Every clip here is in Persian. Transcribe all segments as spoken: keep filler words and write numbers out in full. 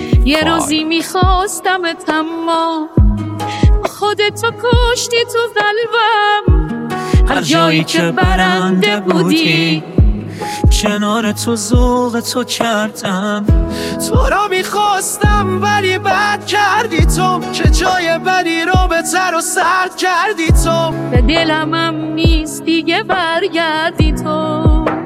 یه روزی میخواستمت اما خودتو کشتی تو قلبم. هر جایی که برنده بودی کنار تو ذوق تو کردم. تو را میخواستم ولی بد کردی تو، چه جای بدی رو بهتر و سرد کردی تو. به دلم هم نیست دیگه برگردی تو.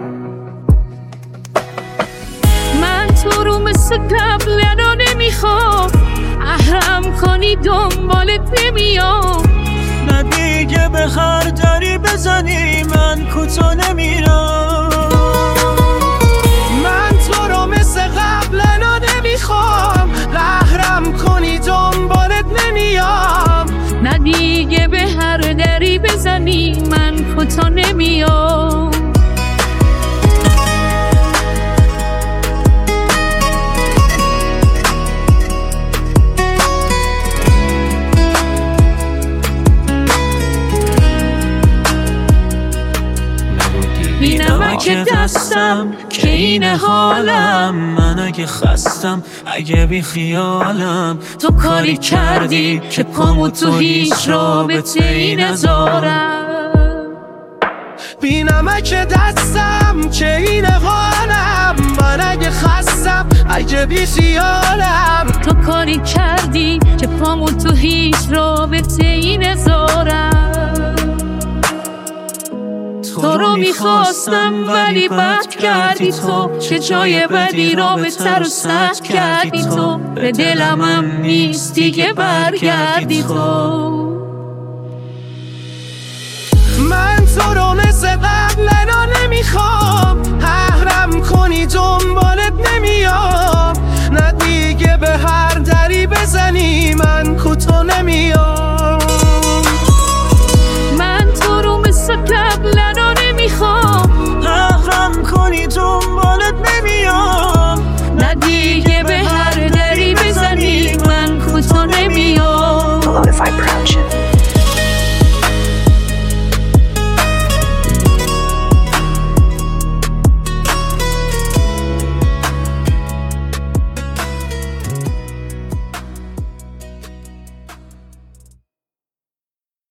من تو رو مثل قبل ادا نمیخوام، احرم کنی دنبالت نمیام. نه دیگه به هر دری بزنی من کوتا نمیرم. من تو رو مثل قبل ادا نمیخوام، احرم کنی دنبالت نمیام. نه دیگه به هر دری بزنی من کوتا نمیام. بی نمک دستم که این حالم، من اگه خستم اگه بی خیالم. تو کاری کردی که پامو تو هیچ رابطه ای نذارم. بی نمک دستم که این حالم، من اگه خستم اگه بی خیالم. تو کاری کردی که پامو تو هیچ رابطه ای نذارم. تو رو میخواستم ولی بد کردی تو، چه جای بدی را بهتر و سرد کردی تو. به دلم هم نیست دیگه برگردی تو. من تو رو مثل قبل ادا نمیخوام، احرم کنی دنبالت نمیام. نه دیگه به هر دری بزنی من کوتا نمیام.